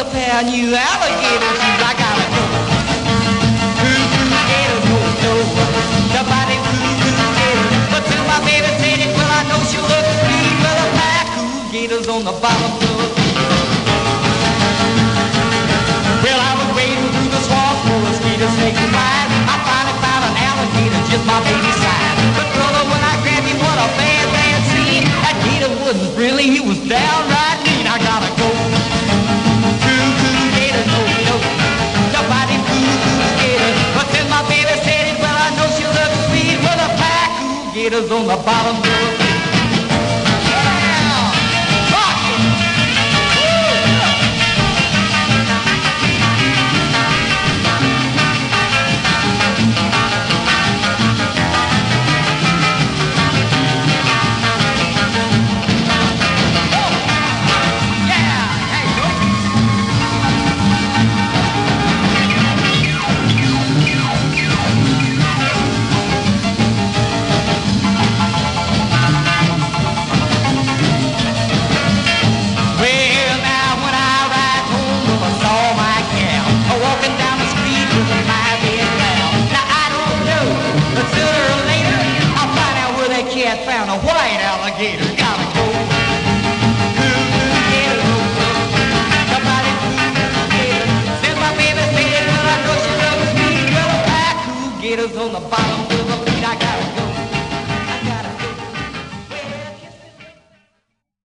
pair of new alligator shoes. I gotta go. Coo-coo gator, no, no. The body coo-coo gator. But till my baby said it, well, I know she'll look sweet. Well, a pair of coo gators on the bottom floor. Well, I was wading through the swamp full of skeeter snakes and vines. I finally found an alligator just my baby's size. But brother, when I grabbed him, what a bad, bad scene. That gator wasn't friendly, he was downright mean. I gotta go. Coo-coo gator, no, no. Nobody coo-coo gator. But till my baby said it, well, I know she looked sweet. Well, a pack of gators on the bottom floor.